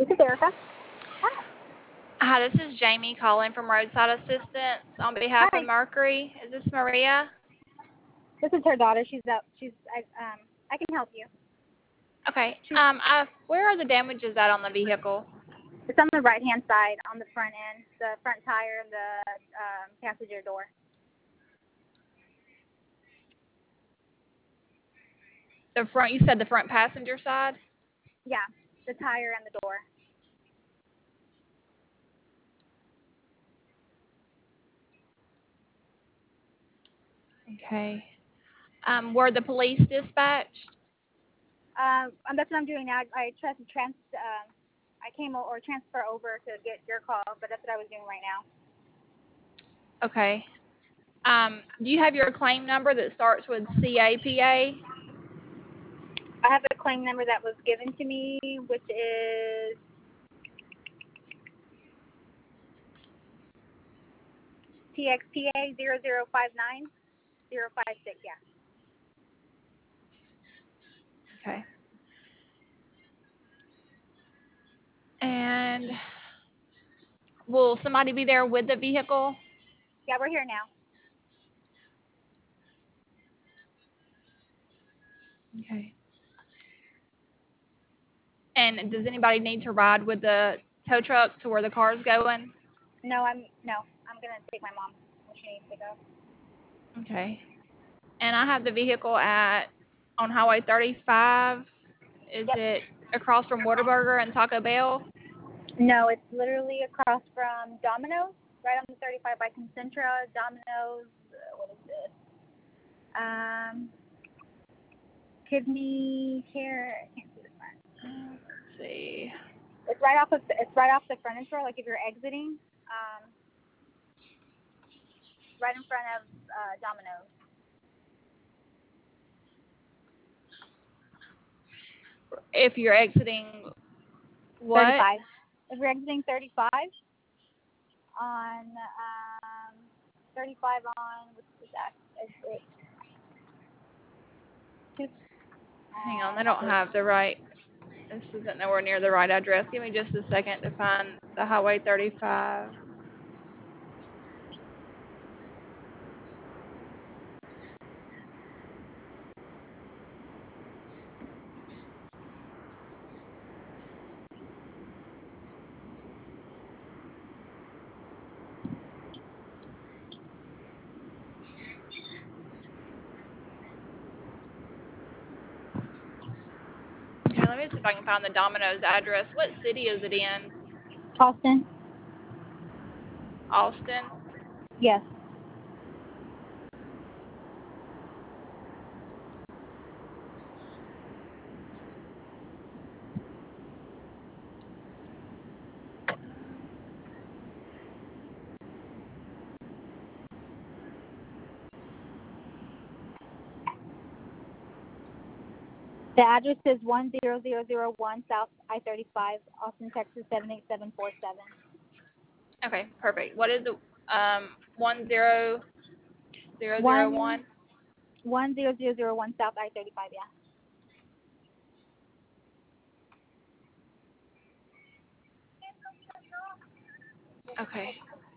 This is Erica. Hi. Hi, this is Jamie calling from Roadside Assistance on behalf of Hi. Mercury. Is this Maria? This is her daughter. She's up. I can help you. Okay. She's. Where are the damages at on the vehicle? It's on the right hand side on the front end, the front tire and the passenger door. The front. You said the front passenger side. Yeah, the tire and the door. Okay. Were the police dispatched? That's what I'm doing now. I came or transfer over to get your call, but that's what I was doing right now. Okay. Do you have your claim number that starts with CAPA? I have a claim number that was given to me, which is TXPA 0059056. Yeah. Okay. And will somebody be there with the vehicle? Yeah, we're here now. Okay. And does anybody need to ride with the tow truck to where the car's going? No, I'm gonna take my mom when she needs to go. Okay. And I have the vehicle on Highway 35. Is Yep. it across from Whataburger and Taco Bell? No, it's literally across from Domino's, right on the 35 by Concentra. Domino's. What is this? Kidney care. I can't see the front. Let's see. It's right off the frontage door. Like if you're exiting, right in front of Domino's. If you're exiting what? 35. If you're exiting 35 on 35 on what's that? Hang on, they don't have the right. This isn't nowhere near the right address. Give me just a second to find the Highway 35. Okay, let me see if I can find the Domino's address. What city is it in? Austin. Austin? Yes. The address is 10001 South I-35, Austin, Texas 78747. Okay, perfect. What is the 10001? 10001 South I-35, yeah. Okay.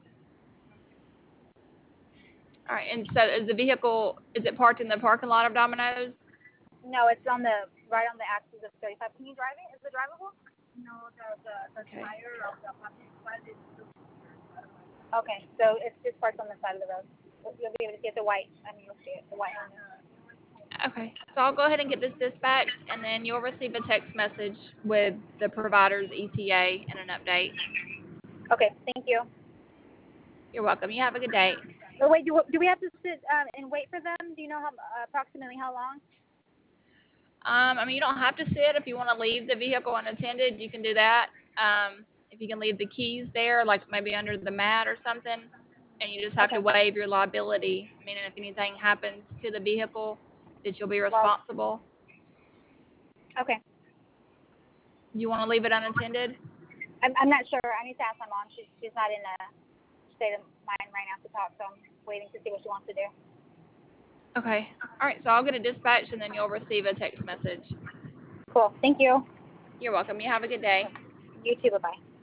All right, and so is it parked in the parking lot of Domino's? No, it's right on the axis of 35. Can you drive it? Is it drivable? No, the Okay. tire of the passenger side is. Okay, so it's just parked on the side of the road. You'll be able to see it, you'll see it, the white one. Okay, so I'll go ahead and get this dispatched, and then you'll receive a text message with the provider's ETA and an update. Okay, thank you. You're welcome. You have a good day. Oh, wait, do we have to sit and wait for them? Do you know approximately how long? You don't have to sit. If you want to leave the vehicle unattended, you can do that. If you can leave the keys there, like maybe under the mat or something, and you just have to waive your liability, meaning if anything happens to the vehicle, that you'll be responsible. Okay. You want to leave it unattended? I'm not sure. I need to ask my mom. She's not in a state of mind right now to talk, so I'm waiting to see what she wants to do. Okay. All right, so I'll get a dispatch, and then you'll receive a text message. Cool. Thank you. You're welcome. You have a good day. You too. Bye-bye.